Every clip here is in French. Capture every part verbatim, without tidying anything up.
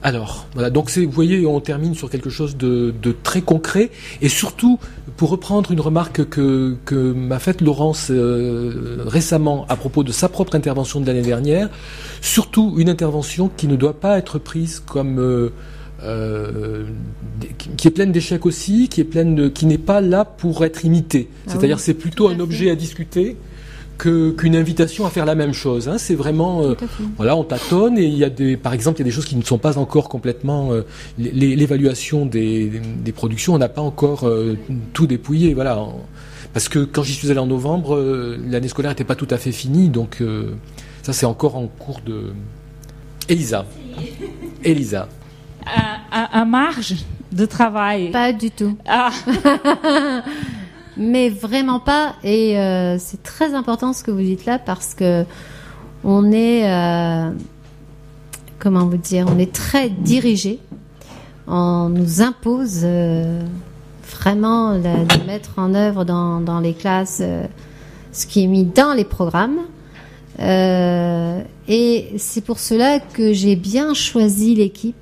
Alors, voilà. Donc, c'est, vous voyez, on termine sur quelque chose de, de très concret. Et surtout, pour reprendre une remarque que, que m'a faite Laurence euh, récemment à propos de sa propre intervention de l'année dernière, surtout une intervention qui ne doit pas être prise comme... Euh, euh, qui est pleine d'échecs aussi, qui est pleine de, qui n'est pas là pour être imitée. Ah C'est-à-dire, oui, c'est plutôt un objet à discuter que, qu'une invitation à faire la même chose. Hein. C'est vraiment, euh, voilà, on tâtonne et il y a des, par exemple, il y a des choses qui ne sont pas encore complètement, euh, l'évaluation des, des productions, on n'a pas encore euh, tout dépouillé, voilà. Parce que quand j'y suis allé en novembre, euh, l'année scolaire n'était pas tout à fait finie, donc euh, ça c'est encore en cours de. Elisa. Elisa. À, à, à marge de travail. Pas du tout. Ah. Mais vraiment pas. Et euh, c'est très important ce que vous dites là parce que on est, euh, comment vous dire, on est très dirigé. On nous impose euh, vraiment de, de mettre en œuvre dans, dans les classes euh, ce qui est mis dans les programmes. Euh, et c'est pour cela que j'ai bien choisi l'équipe.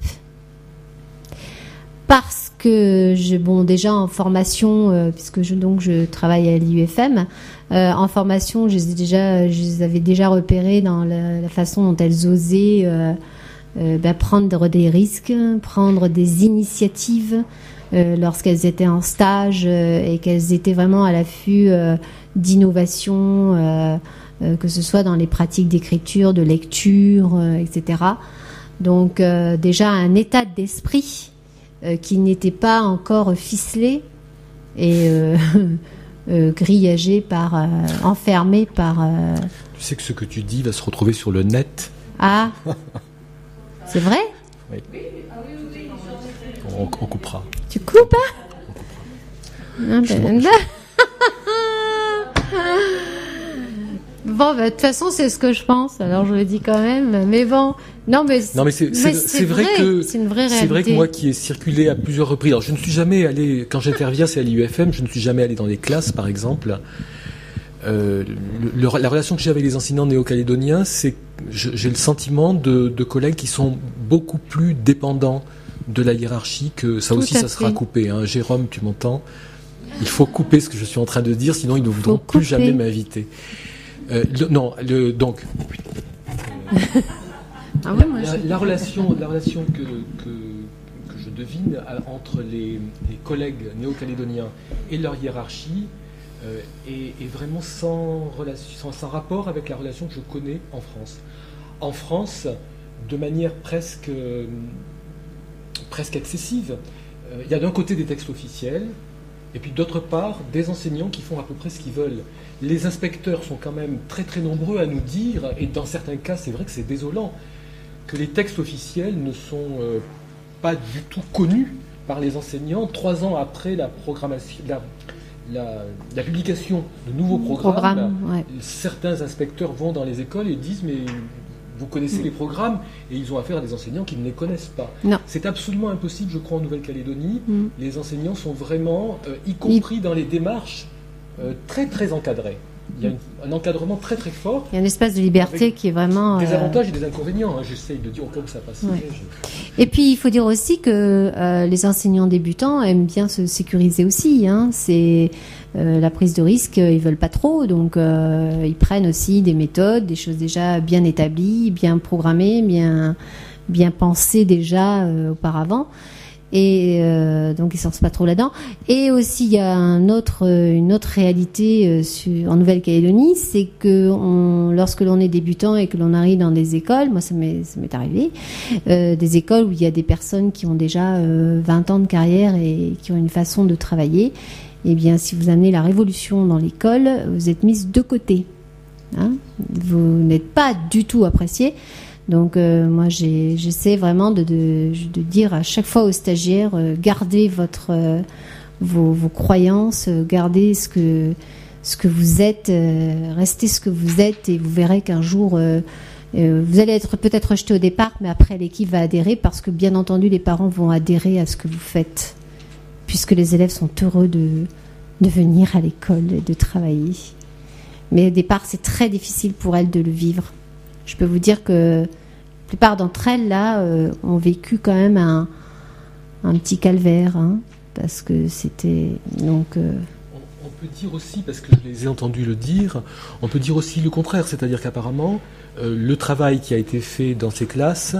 Parce que je, bon, déjà en formation, euh, puisque je, donc je travaille à l'I U F M, euh, en formation, je les ai déjà, je les avais déjà repérées dans la, la façon dont elles osaient euh, euh, ben, prendre des risques, prendre des initiatives euh, lorsqu'elles étaient en stage euh, et qu'elles étaient vraiment à l'affût euh, d'innovation, euh, euh, que ce soit dans les pratiques d'écriture, de lecture, euh, et cetera. Donc euh, déjà un état d'esprit Euh, qui n'était pas encore ficelé et euh, euh, grillagé par, euh, enfermé par. Euh... Tu sais que ce que tu dis va se retrouver sur le net. Ah, c'est vrai ? Oui. On, on coupera. Tu coupes, hein ? On coupera. Ah, ben, bon, bah, de toute façon, c'est ce que je pense. Alors, je le dis quand même. Mais bon, non, mais, non, mais c'est, mais c'est, c'est, c'est vrai, vrai que c'est une vraie réalité. C'est vrai que moi, qui ai circulé à plusieurs reprises. Alors, je ne suis jamais allé quand j'interviens, c'est à l'I U F M. Je ne suis jamais allé dans les classes, par exemple. Euh, le, le, la relation que j'ai avec les enseignants néo-calédoniens, c'est que j'ai le sentiment de, de collègues qui sont beaucoup plus dépendants de la hiérarchie. Que ça Tout aussi, ça fait. sera coupé. Hein. Jérôme, tu m'entends ? Il faut couper ce que je suis en train de dire, sinon ils ne voudront plus jamais m'inviter. Euh, le, non, le, donc. Euh, ah ouais, moi, la, la relation, la relation que, que, que je devine entre les, les collègues néo-calédoniens et leur hiérarchie euh, est, est vraiment sans, relation, sans, sans rapport avec la relation que je connais en France. En France, de manière presque, euh, presque excessive, euh, il y a d'un côté des textes officiels, et puis d'autre part, des enseignants qui font à peu près ce qu'ils veulent. Les inspecteurs sont quand même très très nombreux à nous dire, et dans certains cas c'est vrai que c'est désolant, que les textes officiels ne sont euh, pas du tout connus par les enseignants trois ans après la programmation, la, la, la publication de nouveaux programmes. Programme, ouais. Certains inspecteurs vont dans les écoles et disent mais vous connaissez mmh. les programmes, et ils ont affaire à des enseignants qui ne les connaissent pas. Non. C'est absolument impossible, je crois, en Nouvelle-Calédonie. Mmh. Les enseignants sont vraiment, euh, y compris dans les démarches, euh, très très encadrés. Il y a une, un encadrement très très fort. Il y a un espace de liberté qui est vraiment... Des euh... avantages et des inconvénients. Hein. J'essaye de dire au cas où ça passe. Ouais. Je... Et puis il faut dire aussi que euh, les enseignants débutants aiment bien se sécuriser aussi. Hein. C'est... Euh, la prise de risque, ils veulent pas trop, donc euh, ils prennent aussi des méthodes, des choses déjà bien établies, bien programmées, bien bien pensées déjà euh, auparavant, et euh, donc ils sortent pas trop là-dedans. Et aussi il y a un autre, une autre réalité euh, sur, en Nouvelle-Calédonie, c'est que on, lorsque l'on est débutant et que l'on arrive dans des écoles, moi ça m'est, ça m'est arrivé, euh, des écoles où il y a des personnes qui ont déjà euh, vingt ans de carrière et qui ont une façon de travailler. Eh bien, si vous amenez la révolution dans l'école, vous êtes mise de côté. Hein, vous n'êtes pas du tout apprécié. Donc, euh, moi, j'ai, j'essaie vraiment de, de, de dire à chaque fois aux stagiaires, euh, gardez votre, euh, vos, vos croyances, euh, gardez ce que, ce que vous êtes, euh, restez ce que vous êtes, et vous verrez qu'un jour, euh, euh, vous allez être peut-être rejeté au départ, mais après, l'équipe va adhérer, parce que, bien entendu, les parents vont adhérer à ce que vous faites, puisque les élèves sont heureux de, de venir à l'école et de travailler. Mais au départ, c'est très difficile pour elles de le vivre. Je peux vous dire que plupart d'entre elles là euh, ont vécu quand même un, un petit calvaire, hein, parce que c'était donc. Euh, on, on peut dire aussi, parce que je les ai entendus le dire, on peut dire aussi le contraire, c'est-à-dire qu'apparemment euh, le travail qui a été fait dans ces classes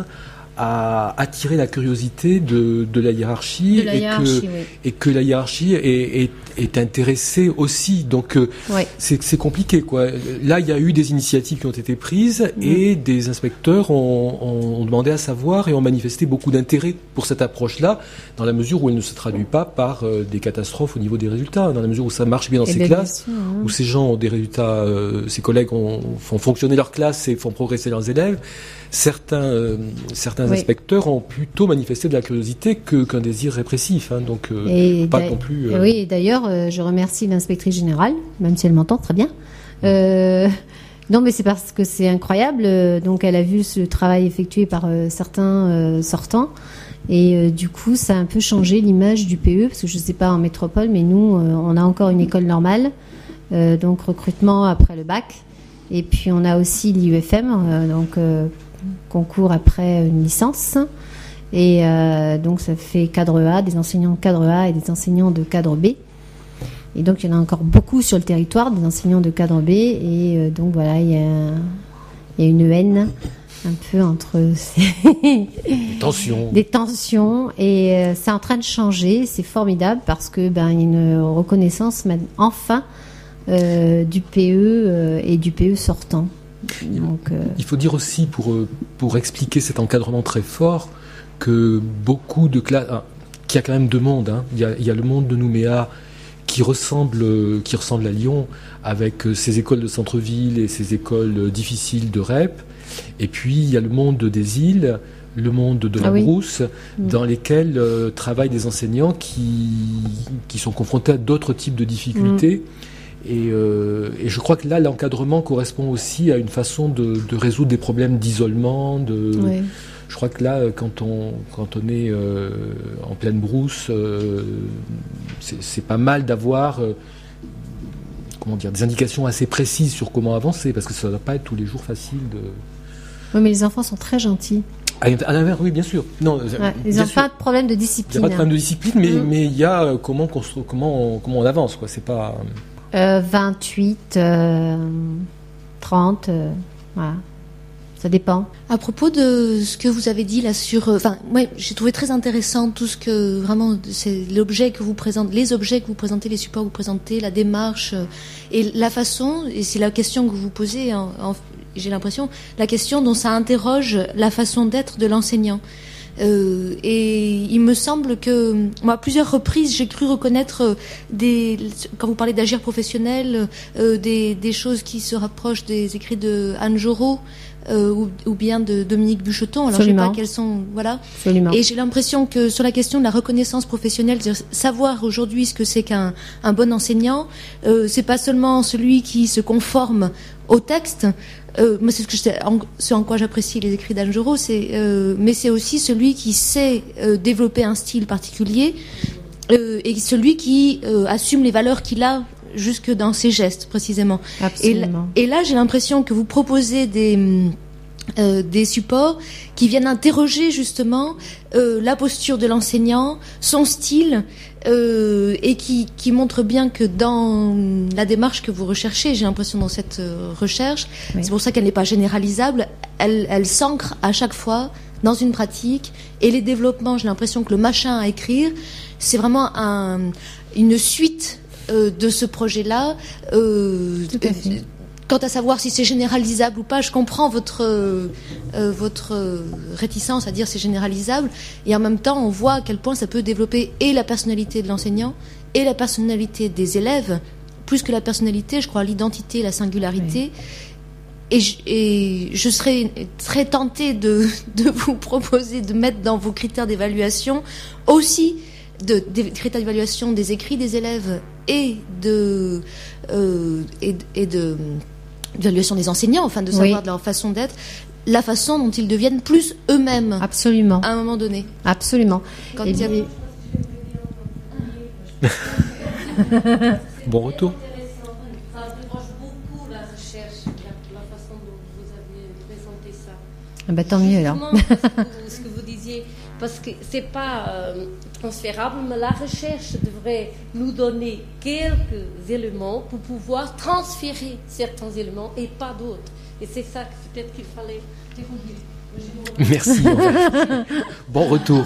a attiré la curiosité de, de la hiérarchie, de la et, hiérarchie que, oui. et que la hiérarchie est, est, est intéressée aussi. Donc euh, ouais. c'est, c'est compliqué, quoi. Là, il y a eu des initiatives qui ont été prises mmh. et des inspecteurs ont, ont, ont demandé à savoir et ont manifesté beaucoup d'intérêt pour cette approche-là, dans la mesure où elle ne se traduit pas par euh, des catastrophes au niveau des résultats, dans la mesure où ça marche bien dans et ces bien classes, bien sûr, hein. Où ces gens ont des résultats, euh, ces collègues ont, font fonctionner leur classe et font progresser leurs élèves. Certains, euh, certains oui. inspecteurs ont plutôt manifesté de la curiosité que, qu'un désir répressif. Hein, donc, euh, et pas non plus. Euh... Oui, d'ailleurs, euh, je remercie l'inspectrice générale, même si elle m'entend très bien. Euh, non, mais c'est parce que c'est incroyable. Donc, elle a vu ce travail effectué par euh, certains euh, sortants. Et euh, du coup, ça a un peu changé l'image du P E, parce que je ne sais pas en métropole, mais nous, euh, on a encore une école normale. Euh, donc, recrutement après le bac. Et puis, on a aussi l'I U F M, euh, donc... Euh, concours après une licence et euh, donc ça fait cadre A, des enseignants de cadre A et des enseignants de cadre B, et donc il y en a encore beaucoup sur le territoire, des enseignants de cadre B, et euh, donc voilà, il y a, il y a une haine un peu entre ces des tensions des tensions et euh, c'est en train de changer, c'est formidable parce que ben il y a une reconnaissance enfin euh, du P E euh, et du P E sortant. Donc, euh... il faut dire aussi, pour, pour expliquer cet encadrement très fort, que beaucoup de classes, ah, qu'il y a quand même deux mondes, hein. il, y a, il y a le monde de Nouméa qui ressemble, qui ressemble à Lyon, avec ses écoles de centre-ville et ses écoles difficiles de R E P, et puis il y a le monde des îles, le monde de la ah oui. brousse, mmh. dans lesquels euh, travaillent des enseignants qui, qui sont confrontés à d'autres types de difficultés. Mmh. Et, euh, et je crois que là, l'encadrement correspond aussi à une façon de, de résoudre des problèmes d'isolement. De, oui. Je crois que là, quand on, quand on est euh, en pleine brousse, euh, c'est, c'est pas mal d'avoir euh, comment dire, des indications assez précises sur comment avancer, parce que ça ne va pas être tous les jours facile de... Oui, mais les enfants sont très gentils. À l'inverse, oui, bien sûr. Non, ouais, ils n'ont pas de problème de discipline. Il n'y a pas de problème de discipline, mais mmh. mais il y a comment, constru- comment, on, comment on avance, quoi. C'est pas... Euh, vingt-huit, euh, trente, euh, voilà. Ça dépend. À propos de ce que vous avez dit là sur, enfin, euh, ouais, j'ai trouvé très intéressant tout ce que vraiment c'est l'objet que vous présentez, les objets que vous présentez, les supports que vous présentez, la démarche euh, et la façon. Et c'est la question que vous vous posez. En, en, j'ai l'impression la question dont ça interroge la façon d'être de l'enseignant. Euh, et il me semble que, moi, à plusieurs reprises, j'ai cru reconnaître des, quand vous parlez d'agir professionnel, euh, des, des choses qui se rapprochent des écrits de Anne Jorot, euh, ou, ou bien de Dominique Bucheton. Alors, Absolument. Je sais pas quelles sont, voilà. Absolument. Et j'ai l'impression que sur la question de la reconnaissance professionnelle, savoir aujourd'hui ce que c'est qu'un un bon enseignant, euh, c'est pas seulement celui qui se conforme au texte. Euh, moi, c'est ce, que je, en, ce en quoi j'apprécie les écrits d'Anne Jorot, c'est, euh, mais c'est aussi celui qui sait euh, développer un style particulier euh, et celui qui euh, assume les valeurs qu'il a jusque dans ses gestes, précisément. Absolument. Et, et là, j'ai l'impression que vous proposez des, euh, des supports qui viennent interroger justement euh, la posture de l'enseignant, son style, Euh, et qui, qui montre bien que dans la démarche que vous recherchez, j'ai l'impression dans cette euh, recherche, oui. C'est pour ça qu'elle n'est pas généralisable, elle, elle s'ancre à chaque fois dans une pratique, et les développements, j'ai l'impression que le machin à écrire, c'est vraiment un, une suite euh, de ce projet-là. Euh, Tout à fait. Quant à savoir si c'est généralisable ou pas, je comprends votre euh, euh, votre réticence à dire c'est généralisable, et en même temps, on voit à quel point ça peut développer et la personnalité de l'enseignant et la personnalité des élèves, plus que la personnalité, je crois, l'identité, la singularité. Oui. Et, je, et je serais très tentée de, de vous proposer de mettre dans vos critères d'évaluation aussi de, des critères d'évaluation des écrits des élèves et de euh, et, et de d'évaluation des enseignants, enfin de savoir oui. de leur façon d'être, la façon dont ils deviennent plus eux-mêmes. Absolument. À un moment donné. Absolument. Quand il y a... Bon retour. Ah bah, tant mieux alors. Ce que vous disiez, parce que c'est pas euh, transférable, mais la recherche devrait nous donner quelques éléments pour pouvoir transférer certains éléments et pas d'autres. Et c'est ça que peut-être qu'il fallait découvrir. Merci. Bon retour.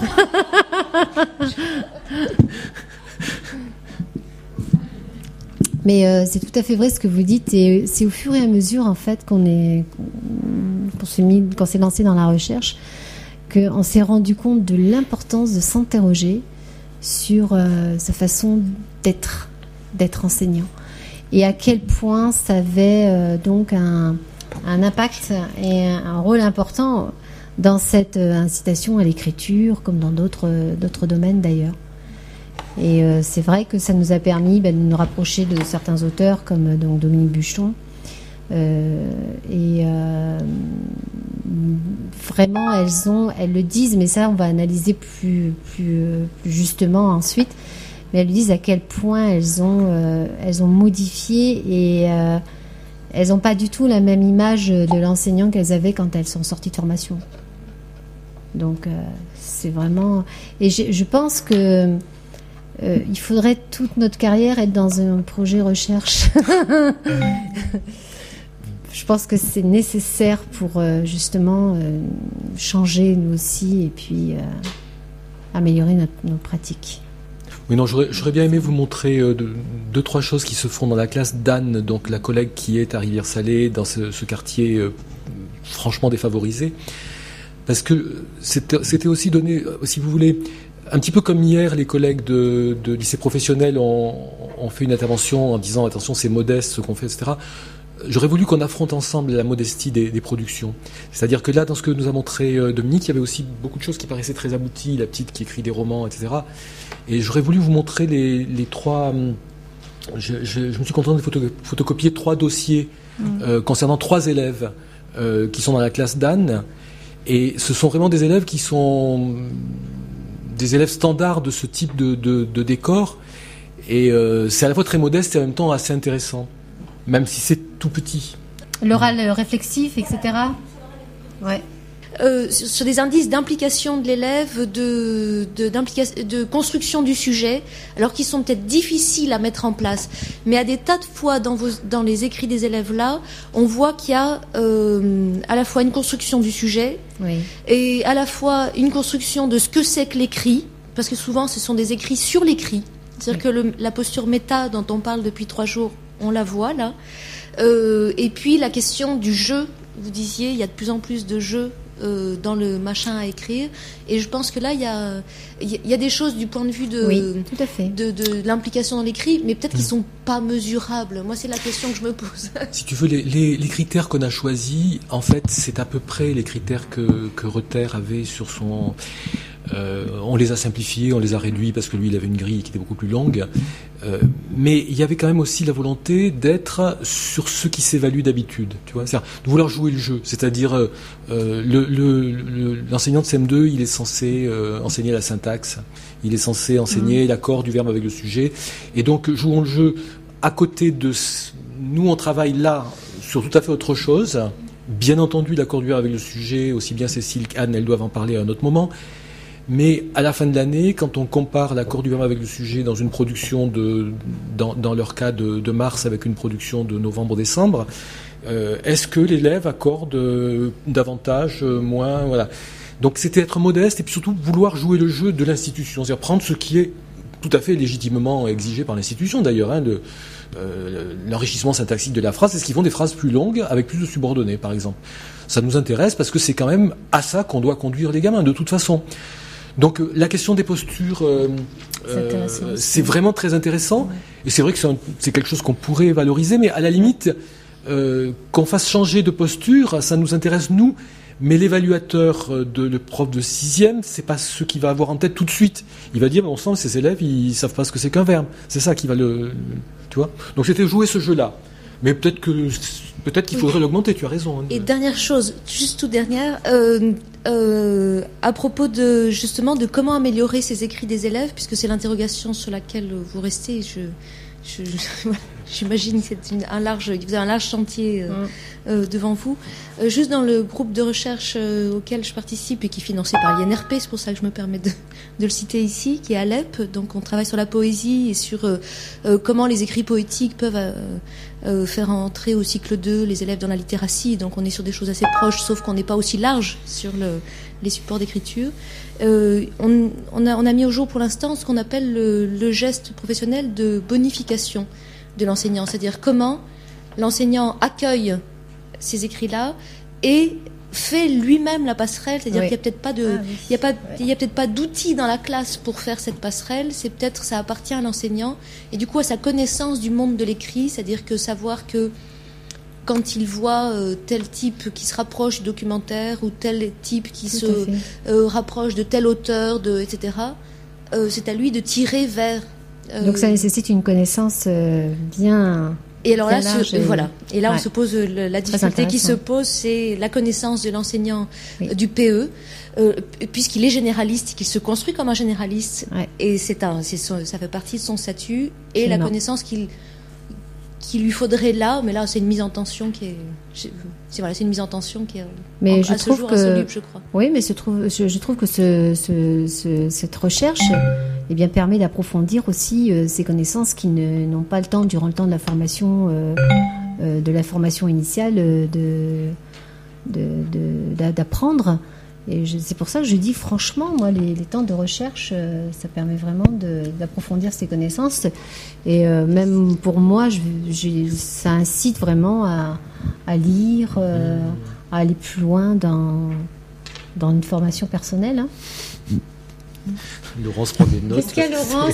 Mais euh, c'est tout à fait vrai ce que vous dites, et c'est au fur et à mesure en fait qu'on est, qu'on s'est mis, qu'on s'est lancé dans la recherche, qu'on s'est rendu compte de l'importance de s'interroger sur euh, sa façon d'être, d'être enseignant, et à quel point ça avait euh, donc un, un impact et un, un rôle important dans cette euh, incitation à l'écriture, comme dans d'autres, d'autres domaines d'ailleurs. Et euh, c'est vrai que ça nous a permis bah, de nous rapprocher de certains auteurs comme euh, donc Dominique Bucheton. Euh, et euh, vraiment, elles ont, elles le disent, mais ça, on va analyser plus, plus, plus justement ensuite. Mais elles disent à quel point elles ont, euh, elles ont modifié et euh, elles n'ont pas du tout la même image de l'enseignant qu'elles avaient quand elles sont sorties de formation. Donc, euh, c'est vraiment. Et je, je pense que. Euh, il faudrait toute notre carrière être dans un projet recherche. Je pense que c'est nécessaire pour euh, justement euh, changer nous aussi et puis euh, améliorer notre, nos pratiques. Oui, non, j'aurais, j'aurais bien aimé vous montrer euh, deux, deux, trois choses qui se font dans la classe d'Anne, donc la collègue qui est à Rivière-Salée, dans ce, ce quartier euh, franchement défavorisé. Parce que c'était, c'était aussi donné, si vous voulez, un petit peu comme hier, les collègues de, de lycée professionnel ont, ont fait une intervention en disant attention, c'est modeste ce qu'on fait, et cetera. J'aurais voulu qu'on affronte ensemble la modestie des, des productions. C'est-à-dire que là, dans ce que nous a montré Dominique, il y avait aussi beaucoup de choses qui paraissaient très abouties, la petite qui écrit des romans, et cetera. Et j'aurais voulu vous montrer les, les trois... Je, je, je me suis content de photo, photocopier trois dossiers mmh. euh, concernant trois élèves euh, qui sont dans la classe d'Anne. Et ce sont vraiment des élèves qui sont... des élèves standards de ce type de, de, de décor, et euh, c'est à la fois très modeste et en même temps assez intéressant, même si c'est tout petit. L'oral réflexif, et cetera. Ouais. Euh, sur des indices d'implication de l'élève, de, de, de construction du sujet, alors qu'ils sont peut-être difficiles à mettre en place. Mais à des tas de fois dans, vos, dans les écrits des élèves là, on voit qu'il y a euh, à la fois une construction du sujet, oui. et à la fois une construction de ce que c'est que l'écrit, parce que souvent ce sont des écrits sur l'écrit. C'est-à-dire oui. que le, la posture méta dont on parle depuis trois jours, on la voit là. Euh, et puis la question du jeu, vous disiez, il y a de plus en plus de jeux Euh, dans le machin à écrire, et je pense que là il y a il y a des choses du point de vue de oui, tout à fait. de, de, de l'implication dans l'écrit, mais peut-être mmh. qu'ils sont pas mesurables. Moi, c'est la question que je me pose. Si tu veux, les, les, les critères qu'on a choisis, en fait, c'est à peu près les critères que que Reuter avait sur son. Euh, on les a simplifiés, on les a réduits parce que lui, il avait une grille qui était beaucoup plus longue. Euh, mais il y avait quand même aussi la volonté d'être sur ce qui s'évalue d'habitude, tu vois, c'est-à-dire de vouloir jouer le jeu. C'est-à-dire, euh, le, le, le, l'enseignant de C M deux, il est censé euh, enseigner la syntaxe, il est censé enseigner mmh. l'accord du verbe avec le sujet. Et donc, jouons le jeu à côté de... Nous, on travaille là sur tout à fait autre chose. Bien entendu, l'accord du verbe avec le sujet, aussi bien Cécile qu'Anne, elles doivent en parler à un autre moment. Mais à la fin de l'année, quand on compare l'accord du verbe avec le sujet dans une production de, dans, dans leur cas de, de mars avec une production de novembre-décembre, euh, est-ce que l'élève accorde euh, davantage, euh, moins, voilà. Donc c'était être modeste et puis surtout vouloir jouer le jeu de l'institution, c'est-à-dire prendre ce qui est tout à fait légitimement exigé par l'institution d'ailleurs, hein, de, euh, l'enrichissement syntaxique de la phrase, c'est ce qu'ils font des phrases plus longues avec plus de subordonnées, par exemple. Ça nous intéresse parce que c'est quand même à ça qu'on doit conduire les gamins, de toute façon. Donc la question des postures, euh, euh, c'est vraiment très intéressant. Ouais. Et c'est vrai que c'est, un, c'est quelque chose qu'on pourrait valoriser, mais à la limite, euh, qu'on fasse changer de posture, ça nous intéresse nous. Mais l'évaluateur, de, le prof de sixième, c'est pas ce qu'il va avoir en tête tout de suite. Il va dire, bon sang, ces élèves, ils savent pas ce que c'est qu'un verbe. C'est ça qui va le, le tu vois. Donc c'était jouer ce jeu-là. Mais peut-être que peut-être qu'il faudrait oui. l'augmenter. Tu as raison. Hein. Et dernière chose, juste toute dernière, euh, euh, à propos de justement de comment améliorer ces écrits des élèves, puisque c'est l'interrogation sur laquelle vous restez. Je, je, je j'imagine que c'est une, un large, vous avez un large chantier euh, mm. euh, devant vous. Euh, juste dans le groupe de recherche euh, auquel je participe et qui est financé par l'I N R P, c'est pour ça que je me permets de, de le citer ici, qui est Alep. Donc on travaille sur la poésie et sur euh, euh, comment les écrits poétiques peuvent euh, euh, faire entrer au cycle deux les élèves dans la littératie. Donc on est sur des choses assez proches, sauf qu'on n'est pas aussi large sur le, les supports d'écriture. Euh, on, on, a, on a mis au jour pour l'instant ce qu'on appelle le, le geste professionnel de bonification de l'enseignant, c'est-à-dire comment l'enseignant accueille ces écrits-là et fait lui-même la passerelle, c'est-à-dire oui. qu'il n'y a peut-être pas de, ah, oui. il y a pas, il y a peut-être pas d'outils dans la classe pour faire cette passerelle. C'est peut-être, ça appartient à l'enseignant et du coup à sa connaissance du monde de l'écrit, c'est-à-dire que savoir que quand il voit euh, tel type qui se rapproche du documentaire ou tel type qui Tout se euh, rapproche de tel auteur, de, et cetera, euh, c'est à lui de tirer vers... Euh, Donc ça nécessite une connaissance euh, bien... Et alors là, ce, et... voilà. Et là, ouais. on se pose le, la difficulté qui se pose, c'est la connaissance de l'enseignant oui. euh, du P E, euh, puisqu'il est généraliste, qu'il se construit comme un généraliste, ouais. et c'est un, c'est son, ça fait partie de son statut, et c'est la non. connaissance qu'il qu'il lui faudrait là, mais là c'est une mise en tension qui est, c'est voilà, c'est une mise en tension qui est mais en, je à trouve ce jour que, insoluble, je crois. Oui, mais je trouve, je, je trouve que ce, ce, ce, cette recherche, eh bien, permet d'approfondir aussi euh, ces connaissances qui ne, n'ont pas le temps, durant le temps de la formation, euh, euh, de la formation initiale, euh, de, de, de, d'apprendre. Et je, c'est pour ça que je dis franchement, moi, les, les temps de recherche, euh, ça permet vraiment de, d'approfondir ces connaissances. Et euh, même pour moi, je, je, ça incite vraiment à, à lire, euh, à aller plus loin dans, dans une formation personnelle. Hein. Laurence prend des notes. Qu'est-ce qu'il y a, Laurence?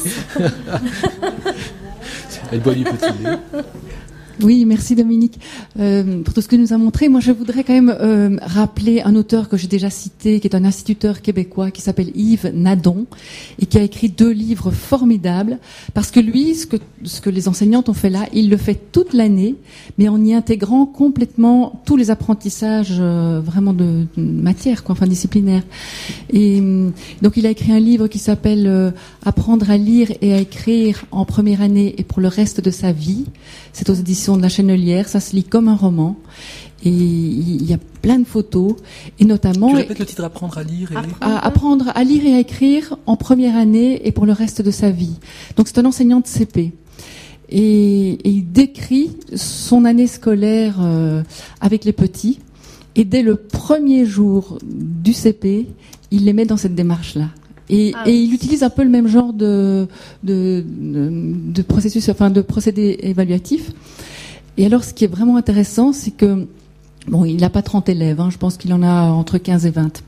Elle boit du petit lait. Oui, merci Dominique euh, pour tout ce que nous a montré. Moi, je voudrais quand même euh, rappeler un auteur que j'ai déjà cité, qui est un instituteur québécois, qui s'appelle Yves Nadon, et qui a écrit deux livres formidables. Parce que lui, ce que ce que les enseignantes ont fait là, il le fait toute l'année, mais en y intégrant complètement tous les apprentissages euh, vraiment de, de matière, quoi, enfin disciplinaire. Et donc, il a écrit un livre qui s'appelle euh, Apprendre à lire et à écrire en première année et pour le reste de sa vie. C'est aux éditions de la Chenelière, ça se lit comme un roman et il y a plein de photos et notamment tu répètes le titre apprendre à lire et à, apprendre à lire et à écrire en première année et pour le reste de sa vie. Donc c'est un enseignant de C P et, et il décrit son année scolaire euh, avec les petits et dès le premier jour du C P il les met dans cette démarche là. Et, ah oui. et il utilise un peu le même genre de, de, de, de processus, enfin de procédé évaluatif. Et alors, ce qui est vraiment intéressant, c'est que bon, il n'a pas trente élèves, hein, je pense qu'il en a entre quinze et vingt.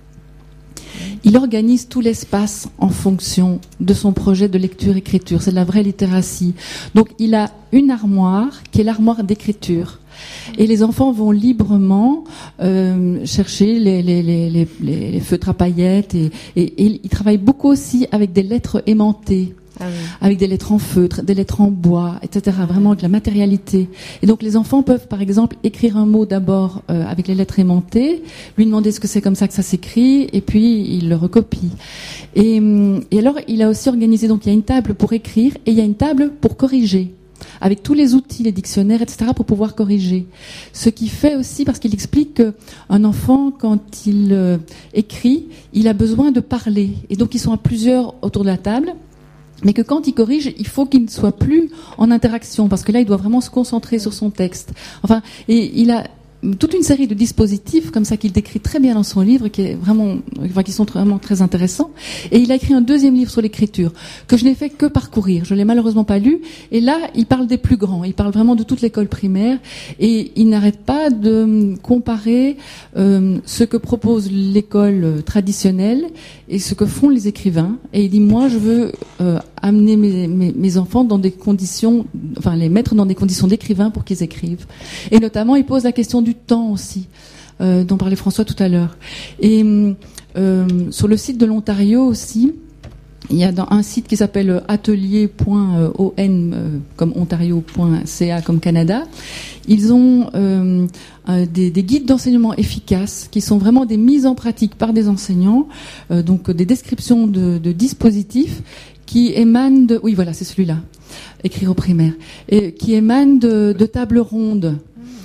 Il organise tout l'espace en fonction de son projet de lecture-écriture. C'est de la vraie littératie. Donc, il a une armoire qui est l'armoire d'écriture. Et les enfants vont librement euh, chercher les, les, les, les, les feutres à paillettes et, et, et ils travaillent beaucoup aussi avec des lettres aimantées. Ah oui. Avec des lettres en feutre, des lettres en bois, et cetera. Vraiment avec la matérialité. Et donc les enfants peuvent, par exemple, écrire un mot d'abord euh, avec les lettres aimantées, lui demander ce que c'est comme ça que ça s'écrit, et puis il le recopie. Et, et alors il a aussi organisé, donc il y a une table pour écrire et il y a une table pour corriger, avec tous les outils, les dictionnaires, et cetera, pour pouvoir corriger. Ce qui fait aussi, parce qu'il explique qu'un enfant, quand il euh, écrit, il a besoin de parler. Et donc ils sont à plusieurs autour de la table. Mais que quand il corrige, il faut qu'il ne soit plus en interaction, parce que là, il doit vraiment se concentrer sur son texte. Enfin, et il a toute une série de dispositifs comme ça qu'il décrit très bien dans son livre, qui est vraiment, enfin, qui sont vraiment très intéressants. Et il a écrit un deuxième livre sur l'écriture que je n'ai fait que parcourir. Je l'ai malheureusement pas lu. Et là, il parle des plus grands. Il parle vraiment de toute l'école primaire. Et il n'arrête pas de comparer euh, ce que propose l'école traditionnelle et ce que font les écrivains. Et il dit, moi, je veux euh, amener mes, mes, mes enfants dans des conditions, enfin, les mettre dans des conditions d'écrivains pour qu'ils écrivent. Et notamment, il pose la question du temps aussi, euh, dont parlait François tout à l'heure. Et euh, sur le site de l'Ontario aussi, Il y a dans un site qui s'appelle atelier point o n euh, comme ontario point c a comme Canada. Ils ont euh, euh, des, des guides d'enseignement efficaces qui sont vraiment des mises en pratique par des enseignants, euh, donc des descriptions de, de dispositifs qui émanent de... Oui, voilà, c'est celui-là, écrire au primaire, et qui émanent de, de tables rondes.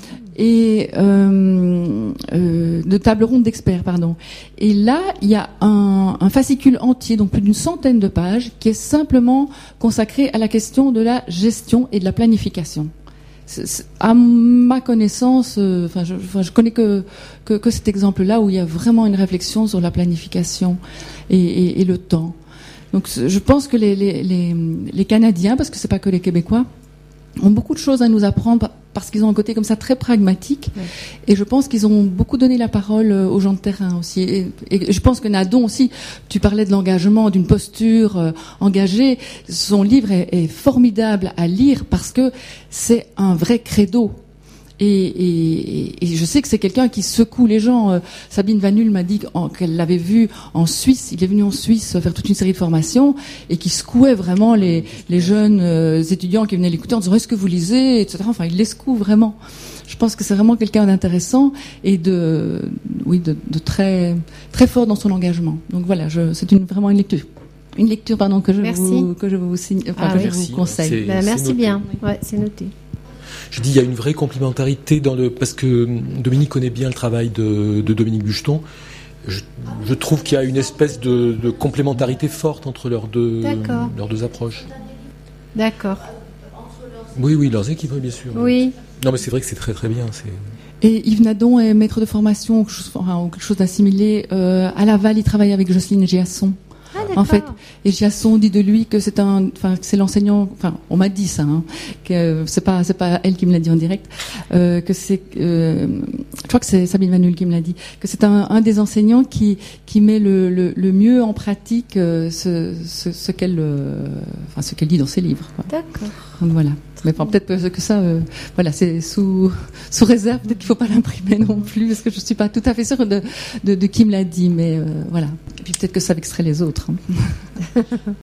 Et euh, euh, de table ronde d'experts, pardon. Et là, il y a un, un fascicule entier, donc plus d'une centaine de pages, qui est simplement consacré à la question de la gestion et de la planification. C'est, c'est, à ma connaissance, euh, enfin, je, enfin, je connais que, que que cet exemple-là où il y a vraiment une réflexion sur la planification et, et, et le temps. Donc, je pense que les, les, les, les Canadiens, parce que c'est pas que les Québécois, ont beaucoup de choses à nous apprendre parce qu'ils ont un côté comme ça très pragmatique. Ouais. Et je pense qu'ils ont beaucoup donné la parole aux gens de terrain aussi. Et, et je pense que Nadon aussi, tu parlais de l'engagement, d'une posture euh, engagée. Son livre est, est formidable à lire parce que c'est un vrai credo. Et, et, et je sais que c'est quelqu'un qui secoue les gens. Euh, Sabine Vanul m'a dit qu'elle l'avait vu en Suisse. Il est venu en Suisse faire toute une série de formations et qui secouait vraiment les, les jeunes euh, étudiants qui venaient l'écouter en disant « Est-ce que vous lisez ?» et cetera. Enfin, il les secoue vraiment. Je pense que c'est vraiment quelqu'un d'intéressant et de, oui, de, de très, très fort dans son engagement. Donc voilà, je, c'est une, vraiment une lecture. Une lecture, pardon, que je merci. vous, que je vous signe, enfin, ah, que oui. je vous conseille. C'est, ben, merci bien. Ouais, c'est noté. Je dis, il y a une vraie complémentarité dans le, parce que Dominique connaît bien le travail de, de Dominique Bucheton. Je, je trouve qu'il y a une espèce de, de complémentarité forte entre leurs deux, leurs deux approches. D'accord. Oui, oui, leurs équipes, bien sûr. Oui. Non, mais c'est vrai que c'est très très bien. C'est... Et Yves Nadon est maître de formation ou quelque chose, enfin, ou quelque chose d'assimilé. Euh, à Laval, il travaille avec Jocelyne Giasson. Ah, en fait, et Giasson dit de lui que c'est un, enfin, que c'est l'enseignant. Enfin, on m'a dit ça, hein, que c'est pas, c'est pas elle qui me l'a dit en direct. Euh, que c'est, euh, je crois que c'est Sabine Vanul qui me l'a dit. Que c'est un, un des enseignants qui, qui met le, le, le mieux en pratique euh, ce, ce, ce qu'elle, euh, enfin, ce qu'elle dit dans ses livres. Quoi. D'accord. Donc voilà. Mais enfin, peut-être que ça, euh, voilà, c'est sous sous réserve. Peut-être qu'il faut pas l'imprimer non plus, parce que je suis pas tout à fait sûre de de, de qui me l'a dit. Mais euh, voilà. Et puis peut-être que ça extrait les autres. Hein.